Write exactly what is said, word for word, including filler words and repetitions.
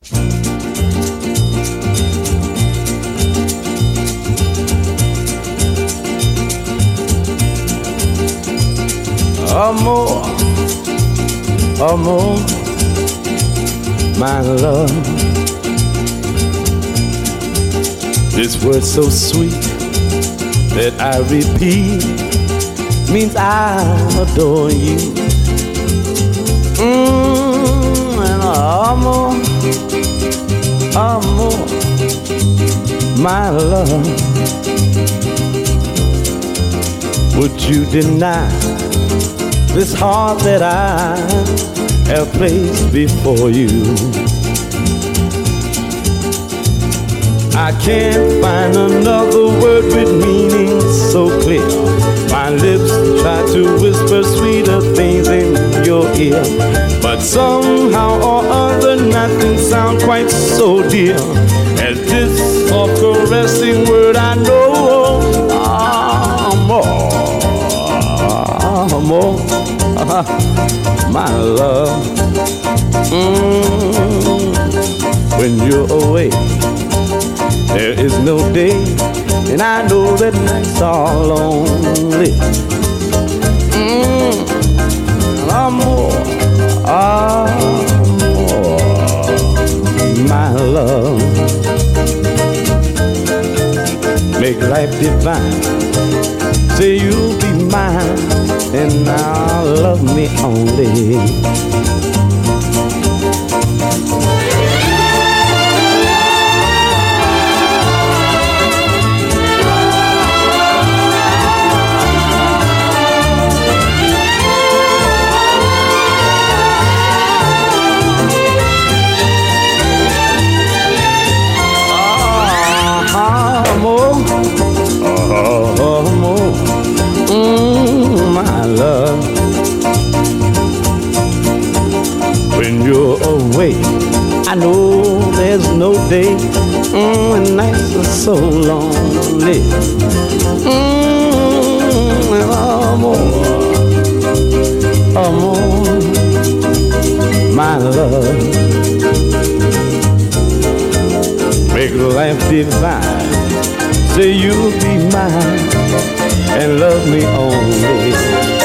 Amor, amor, my love. This word so sweet that I repeat means I adore you. Mmm, and amor, amor, my love. Would you deny this heart that I have placed before you? I can't find another word with meaning so clear. My lips try to whisper sweeter things in your ear, but somehow or other nothing sounds quite so dear as this soft caressing word I know. Amor, amor, my love. Mm, when you're away, there is no day, and I know that nights are lonely. Mm, amor, amor, my love. Make life divine. Say you'll be mine, and now love me only. Love, when you're away, I know there's no day, mm, when nights are so lonely. Mm, amor, amor, my love. Make life divine. Say you'll be mine and love me only.